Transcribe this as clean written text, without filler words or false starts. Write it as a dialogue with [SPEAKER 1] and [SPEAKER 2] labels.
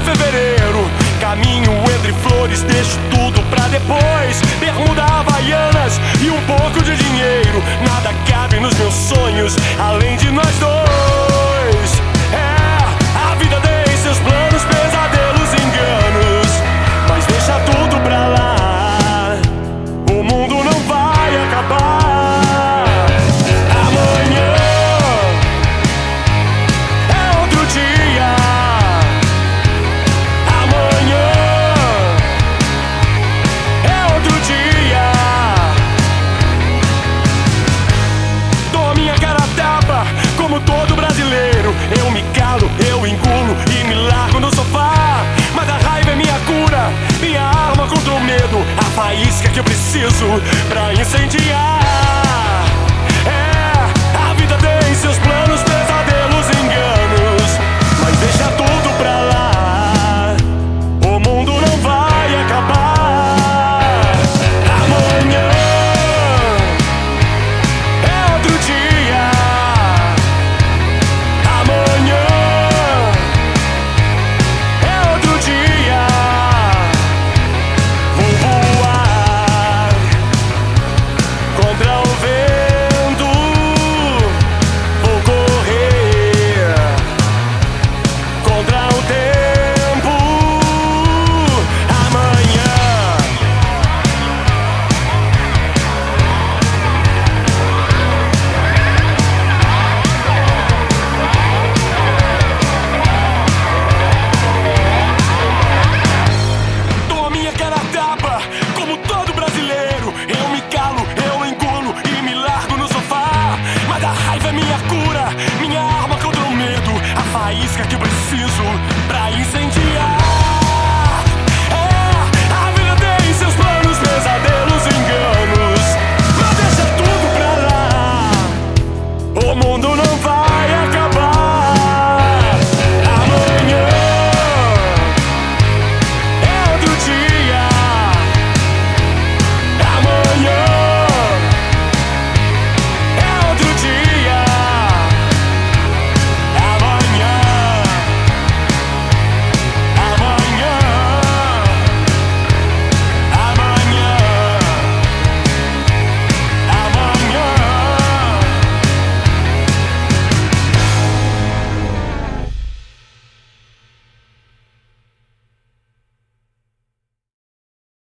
[SPEAKER 1] fevereiro, caminho entre flores, deixo tudo pra depois. Bermuda, havaianas e um pouco de dinheiro. Nada cabe nos meus sonhos, além de nós dois. A vida tem seus planos, pesadelos, enganos, mas deixa tudo pra lá, o mundo não vai acabar. Amanhã é outro dia. Amanhã é outro dia. Dou a minha cara a tapa, como todo brasileiro. Eu me calo, eu engulo e me largo no sofá. Mas a raiva é minha cura, minha arma contra o medo, a faísca que eu preciso pra incendiar.